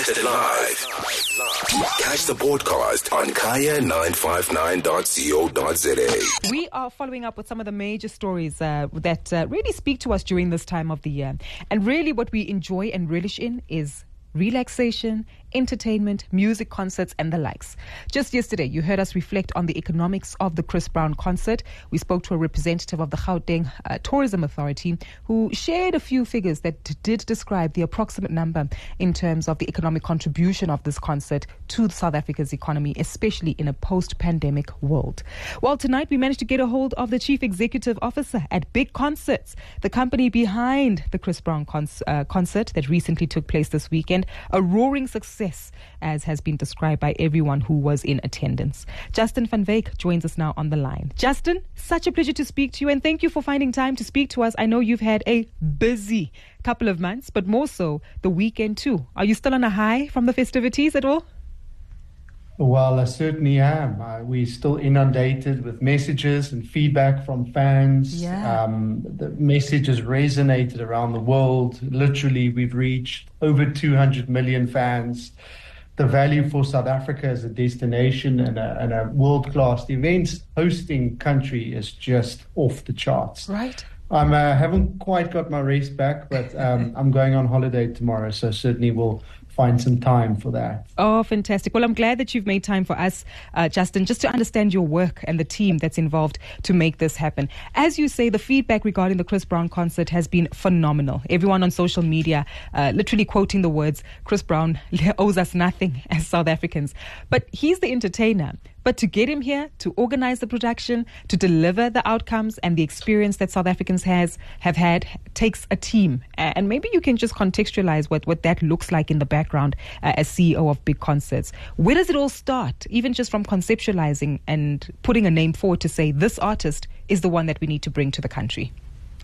Broadcasted live. Catch the broadcast on kaya959.co.za. We are following up with some of the major stories that really speak to us during this time of the year. And really what we enjoy and relish in is relaxation, entertainment, music, concerts, and the likes. Just yesterday, you heard us reflect on the economics of the Chris Brown concert. We spoke to a representative of the Gauteng Tourism Authority who shared a few figures that did describe the approximate number in terms of the economic contribution of this concert to South Africa's economy, especially in a post-pandemic world. Well, tonight we managed to get a hold of the Chief Executive Officer at Big Concerts, the company behind the Chris Brown concert that recently took place this weekend. A roaring success, as has been described by everyone who was in attendance. Justin van Wyk joins us now on the line. Justin, such a pleasure to speak to you, and thank you for finding time to speak to us. I know you've had a busy couple of months, but more so the weekend too. Are you still on a high from the festivities at all? Well, I certainly am. We're still inundated with messages and feedback from fans. Yeah. The message has resonated around the world. Literally, we've reached over 200 million fans. The value for South Africa as a destination and a world-class events hosting country is just off the charts. Right. I haven't quite got my race back, but I'm going on holiday tomorrow, so certainly will find some time for that. Oh, fantastic. Well, I'm glad that you've made time for us, Justin, just to understand your work and the team that's involved to make this happen. As you say, the feedback regarding the Chris Brown concert has been phenomenal. Everyone on social media literally quoting the words, Chris Brown owes us nothing as South Africans. But he's the entertainer. But to get him here, to organize the production, to deliver the outcomes and the experience that South Africans have had, takes a team. And maybe you can just contextualize what that looks like in the background as CEO of Big Concerts. Where does it all start? Even just from conceptualizing and putting a name forward to say this artist is the one that we need to bring to the country.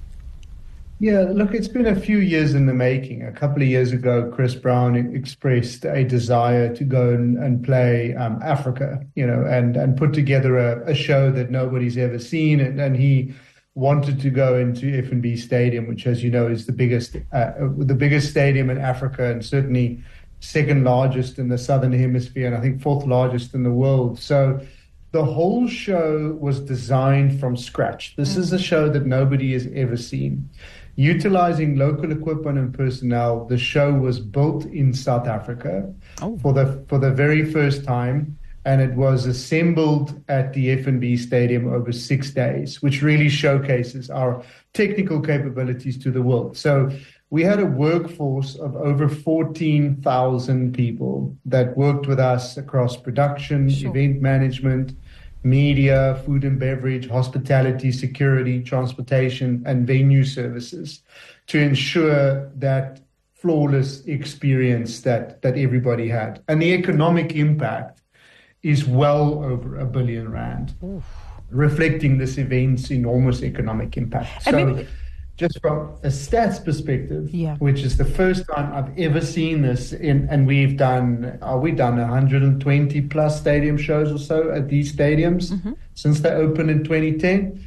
Yeah, look, it's been a few years in the making. A couple of years ago, Chris Brown expressed a desire to go and play Africa, and put together a show that nobody's ever seen. And he wanted to go into F&B Stadium, which, as you know, is the biggest stadium in Africa and certainly second largest in the Southern Hemisphere and I think fourth largest in the world. So the whole show was designed from scratch. This is a show that nobody has ever seen. Utilizing local equipment and personnel, the show was built in South Africa for the very first time, and it was assembled at the F&B Stadium over 6 days, which really showcases our technical capabilities to the world. So we had a workforce of over 14,000 people that worked with us across production, event management, media, food and beverage, hospitality, security, transportation, and venue services to ensure that flawless experience that everybody had. And the economic impact is well over R1 billion, reflecting this event's enormous economic impact. So just from a stats perspective, which is the first time I've ever seen this, and we've done 120 plus stadium shows or so at these stadiums since they opened in 2010.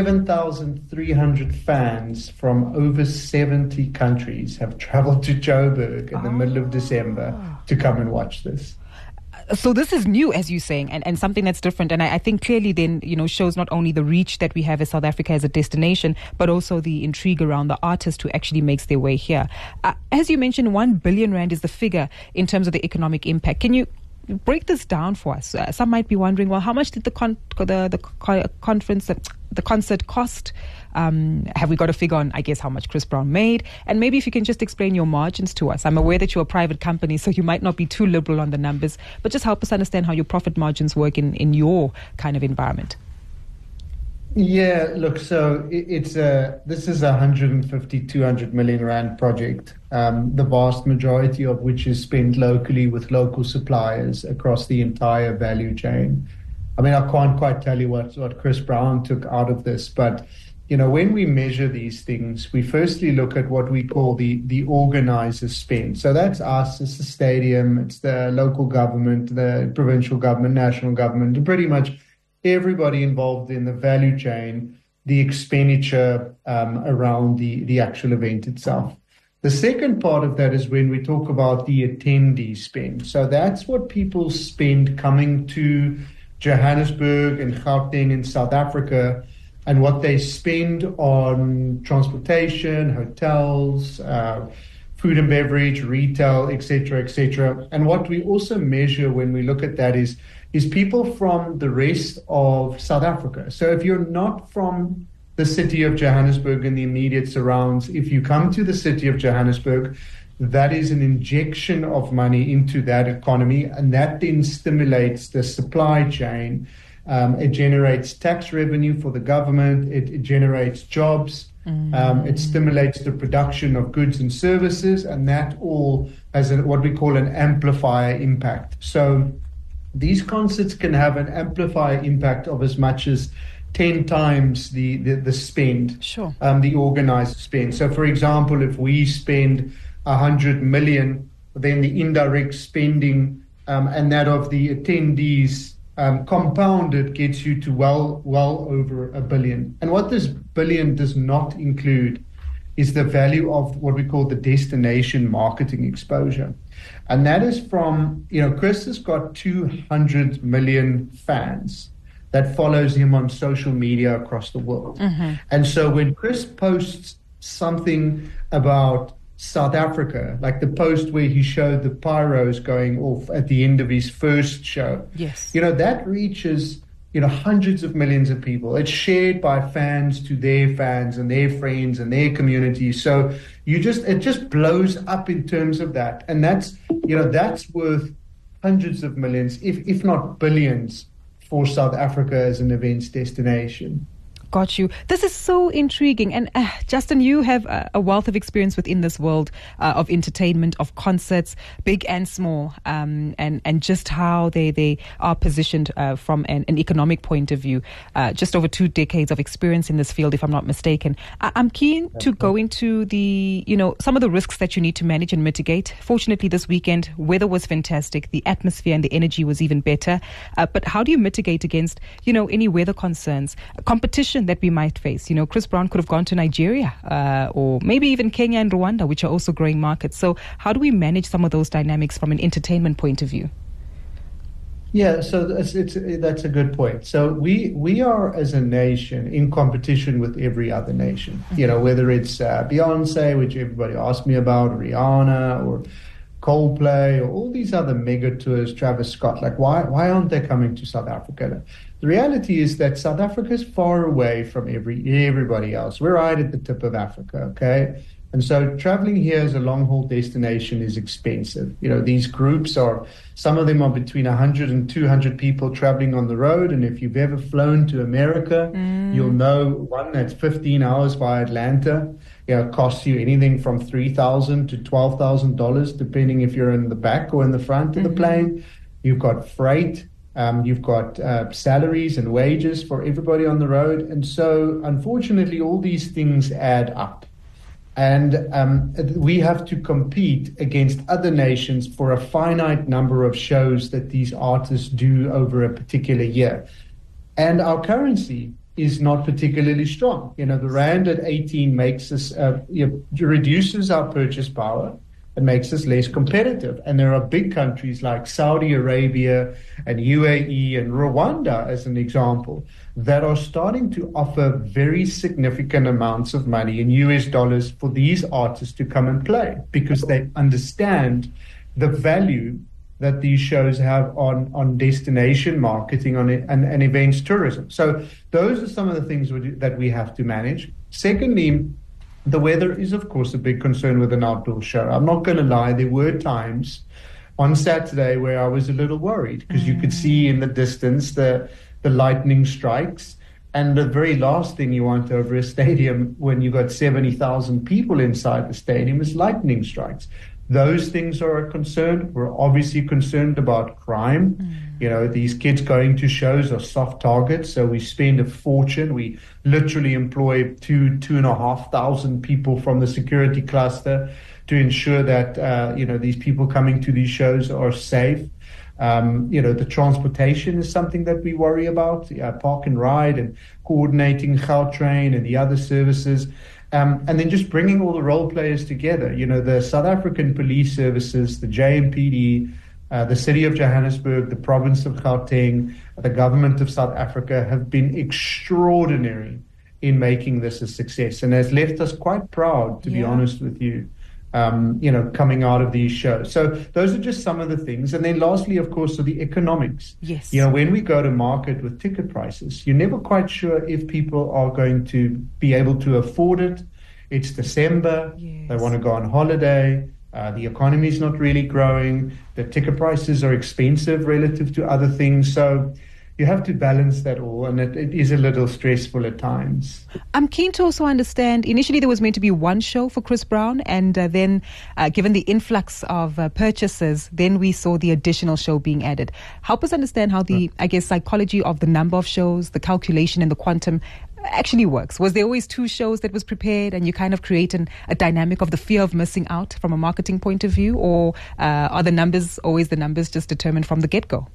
7,300 fans from over 70 countries have traveled to Joburg in the middle of December to come and watch this. So this is new, as you're saying, and something that's different. And I think clearly then, shows not only the reach that we have as South Africa as a destination, but also the intrigue around the artist who actually makes their way here. As you mentioned, 1 billion rand is the figure in terms of the economic impact. Can you break this down for us? Some might be wondering, well, how much did the concert cost? Have we got a figure on, I guess, how much Chris Brown made? And maybe if you can just explain your margins to us. I'm aware that you're a private company, so you might not be too liberal on the numbers, but just help us understand how your profit margins work in your kind of environment. Yeah, look, so this is a 150, 200 million rand project, the vast majority of which is spent locally with local suppliers across the entire value chain. I mean, I can't quite tell you what Chris Brown took out of this, but when we measure these things, we firstly look at what we call the organizer spend. So that's us, it's the stadium, it's the local government, the provincial government, national government, and pretty much everybody involved in the value chain, the expenditure around the actual event itself. The second part of that is when we talk about the attendee spend. So that's what people spend coming to Johannesburg and Gauteng in South Africa, and what they spend on transportation, hotels, food and beverage, retail, et cetera. And what we also measure when we look at that is people from the rest of South Africa. So if you're not from the city of Johannesburg and the immediate surrounds, if you come to the city of Johannesburg, that is an injection of money into that economy, and that then stimulates the supply chain. It generates tax revenue for the government. It generates jobs. It stimulates the production of goods and services, and that all has what we call an amplifier impact. So these concerts can have an amplifier impact of as much as 10 times the spend, sure. The organized spend. So, for example, if we spend 100 million, then the indirect spending and that of the attendees compounded gets you to well over $1 billion. And what this billion does not include is the value of what we call the destination marketing exposure. And that is from, Chris has got 200 million fans that follows him on social media across the world. Mm-hmm. And so when Chris posts something about South Africa, like the post where he showed the pyros going off at the end of his first show, yes, that reaches, hundreds of millions of people. It's shared by fans to their fans and their friends and their community. So it just blows up in terms of that. And that's worth hundreds of millions, if not billions, for South Africa as an events destination. Got you. This is so intriguing. And Justin, you have a wealth of experience within this world of entertainment, of concerts, big and small, and just how they are positioned from an economic point of view. Just over 2 decades of experience in this field, if I'm not mistaken. I'm keen to go into the, some of the risks that you need to manage and mitigate. Fortunately, this weekend, weather was fantastic. The atmosphere and the energy was even better. But how do you mitigate against, any weather concerns, competition that we might face? Chris Brown could have gone to Nigeria or maybe even Kenya and Rwanda, which are also growing markets. So how do we manage some of those dynamics from an entertainment point of view? Yeah, so that's a good point. So we are, as a nation, in competition with every other nation. Mm-hmm. Whether it's Beyonce, which everybody asked me about, or Rihanna, or Coldplay, or all these other mega tours, Travis Scott. Like, why aren't they coming to South Africa? The reality is that South Africa is far away from everybody else. We're right at the tip of Africa, okay? And so traveling here as a long-haul destination is expensive. These groups some of them are between 100 and 200 people traveling on the road. And if you've ever flown to America, you'll know one that's 15 hours via Atlanta. It costs you anything from $3,000 to $12,000, depending if you're in the back or in the front of the plane. You've got freight. You've got salaries and wages for everybody on the road. And so, unfortunately, all these things add up. And we have to compete against other nations for a finite number of shows that these artists do over a particular year. And our currency is not particularly strong. The rand at 18 makes us reduces our purchase power. It makes us less competitive. And there are big countries like Saudi Arabia and UAE and Rwanda, as an example, that are starting to offer very significant amounts of money in US dollars for these artists to come and play, because they understand the value that these shows have on destination marketing and events tourism. So those are some of the things that we have to manage. Secondly, the weather is, of course, a big concern with an outdoor show. I'm not going to lie. There were times on Saturday where I was a little worried, because you could see in the distance the lightning strikes. And the very last thing you want over a stadium when you've got 70,000 people inside the stadium is lightning strikes. Those things are a concern. We're obviously concerned about crime. These kids going to shows are soft targets, so we spend a fortune. We literally employ 2,500 people from the security cluster to ensure that, these people coming to these shows are safe. The transportation is something that we worry about, park and ride and coordinating Gautrain and the other services. And then just bringing all the role players together. You know, the South African Police Services, the JMPD, the City of Johannesburg, the province of Gauteng, the government of South Africa have been extraordinary in making this a success, and has left us quite proud, to be honest with you, you know, coming out of these shows. So those are just some of the things. And then lastly, of course, are the economics. Yes. You know, when we go to market with ticket prices, you're never quite sure if people are going to be able to afford it. It's December. Yes. They want to go on holiday. The economy is not really growing. The ticket prices are expensive relative to other things. So you have to balance that all, and it is a little stressful at times. I'm keen to also understand, initially there was meant to be one show for Chris Brown, and then given the influx of purchases, then we saw the additional show being added. Help us understand how the, I guess, psychology of the number of shows, the calculation and the quantum actually works. Was there always 2 shows that was prepared, and you kind of create a dynamic of the fear of missing out from a marketing point of view, or are the numbers always the numbers just determined from the get-go?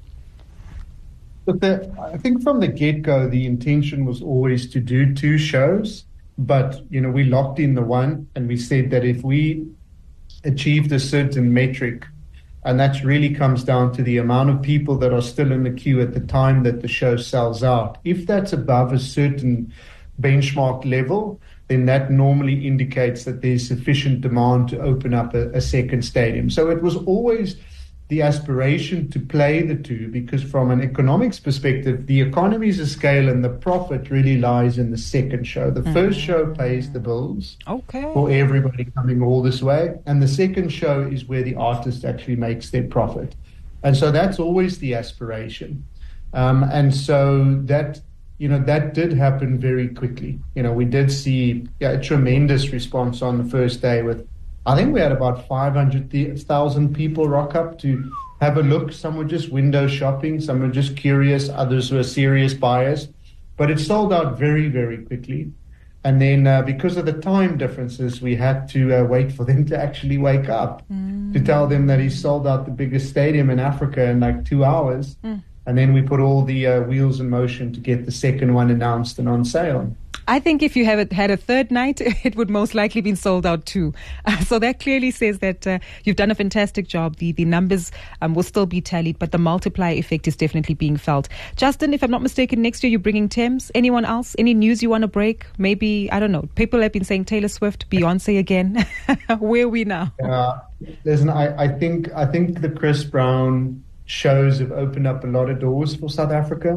Look, I think from the get-go, the intention was always to do 2 shows, but, you know, we locked in the one, and we said that if we achieved a certain metric, and that really comes down to the amount of people that are still in the queue at the time that the show sells out. If that's above a certain benchmark level, then that normally indicates that there's sufficient demand to open up a second stadium. So it was always the aspiration to play the 2, because from an economics perspective, the economies of scale and the profit really lies in the second show. The first show pays the bills for everybody coming all this way, and the second show is where the artist actually makes their profit. And so that's always the aspiration. And so that, you know, that did happen very quickly. You know, we did see a tremendous response on the first day with, I think we had about 500,000 people rock up to have a look. Some were just window shopping, some were just curious, others were serious buyers. But it sold out very, very quickly. And then because of the time differences, we had to wait for them to actually wake up to tell them that he sold out the biggest stadium in Africa in like 2 hours. And then we put all the wheels in motion to get the second one announced and on sale. I think if you had a third night, it would most likely been sold out too. So that clearly says that you've done a fantastic job. The numbers will still be tallied, but the multiplier effect is definitely being felt. Justin, if I'm not mistaken, next year you're bringing Thames. Anyone else? Any news you want to break? Maybe, I don't know, people have been saying Taylor Swift, Beyonce again. Where are we now? Listen, I think the Chris Brown shows have opened up a lot of doors for South Africa.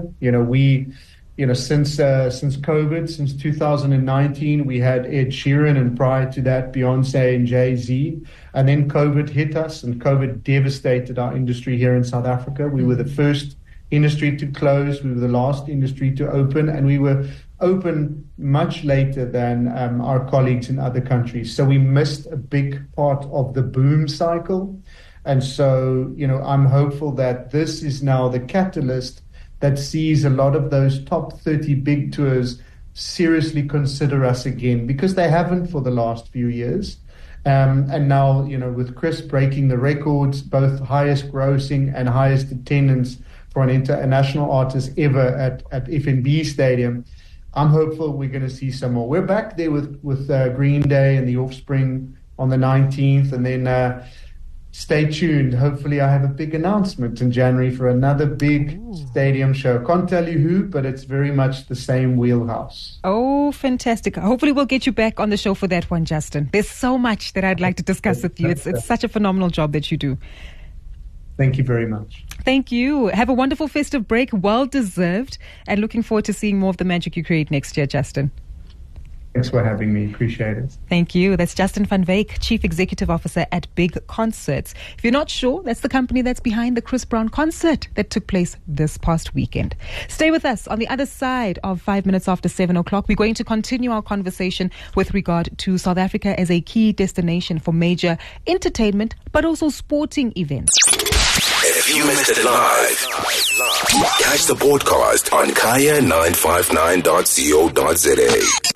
Since COVID, since 2019, we had Ed Sheeran, and prior to that, Beyonce and Jay-Z. And then COVID hit us, and COVID devastated our industry here in South Africa. We were the first industry to close. We were the last industry to open, and we were open much later than our colleagues in other countries. So we missed a big part of the boom cycle. And so, I'm hopeful that this is now the catalyst that sees a lot of those top 30 big tours seriously consider us again, because they haven't for the last few years. And now, with Chris breaking the records, both highest grossing and highest attendance for an international artist ever at FNB Stadium, I'm hopeful we're going to see some more. We're back there with Green Day and The Offspring on the 19th, and then stay tuned. Hopefully I have a big announcement in January for another big stadium show. Can't tell you who, but it's very much the same wheelhouse. Oh, fantastic. Hopefully we'll get you back on the show for that one, Justin. There's so much that I'd like to discuss with you. It's such a phenomenal job that you do. Thank you very much. Thank you. Have a wonderful festive break. Well deserved. And looking forward to seeing more of the magic you create next year, Justin. Thanks for having me. Appreciate it. Thank you. That's Justin van Wyk, Chief Executive Officer at Big Concerts. If you're not sure, that's the company that's behind the Chris Brown concert that took place this past weekend. Stay with us. On the other side of 5 minutes after 7 o'clock, we're going to continue our conversation with regard to South Africa as a key destination for major entertainment, but also sporting events. If you missed it live, catch the podcast on kaya959.co.za.